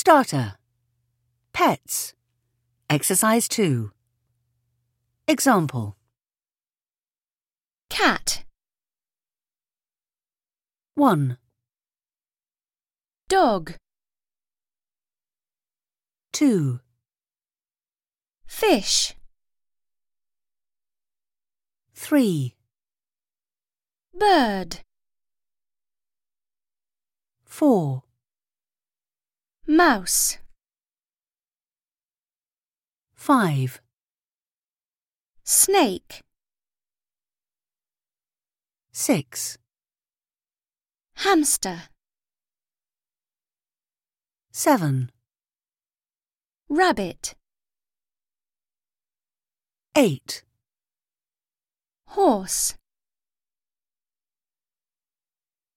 Starter. Pets. Exercise 2. Example. Cat. 1, Dog. 2, Fish. 3, Bird. 4, Mouse. 5, Snake. 6, Hamster. 7, Rabbit. 8, Horse.